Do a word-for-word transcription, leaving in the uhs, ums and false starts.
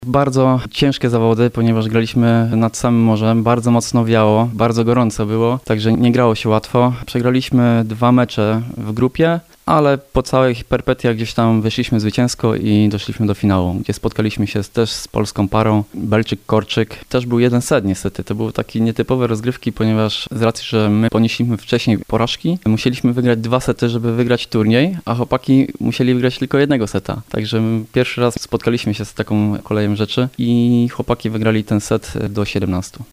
Bardzo ciężkie zawody, ponieważ graliśmy nad samym morzem, bardzo mocno wiało, bardzo gorąco było, także nie grało się łatwo. Przegraliśmy dwa mecze w grupie, ale po całych perpetiach gdzieś tam wyszliśmy zwycięsko i doszliśmy do finału, gdzie spotkaliśmy się też z polską parą, Belczyk-Korczyk. Też był jeden set niestety, to były takie nietypowe rozgrywki, ponieważ z racji, że my ponieśliśmy wcześniej porażki, musieliśmy wygrać dwa sety, żeby wygrać turniej, a chłopaki musieli wygrać tylko jednego seta. Także pierwszy raz spotkaliśmy się z taką koleją rzeczy i chłopaki wygrali ten set do siedemnastu.